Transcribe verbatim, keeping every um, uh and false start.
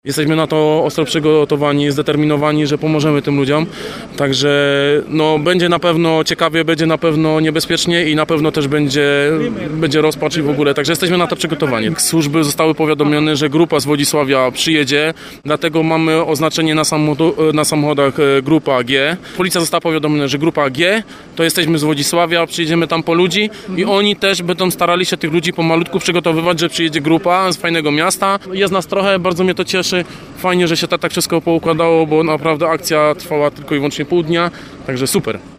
Jesteśmy na to ostro przygotowani, zdeterminowani, że pomożemy tym ludziom, także no, będzie na pewno ciekawie, będzie na pewno niebezpiecznie i na pewno też będzie, będzie rozpacz i w ogóle, także jesteśmy na to przygotowani. Służby zostały powiadomione, że grupa z Wodzisławia przyjedzie, dlatego mamy oznaczenie na, samochod- na samochodach grupa G. Policja została powiadomiona, że grupa G, to jesteśmy z Wodzisławia, przyjedziemy tam po ludzi i oni też będą starali się tych ludzi pomalutku przygotowywać, że przyjedzie grupa z fajnego miasta. Jest nas trochę, bardzo mnie to cieszy. Fajnie, że się to tak wszystko poukładało, bo naprawdę akcja trwała tylko i wyłącznie pół dnia, także super.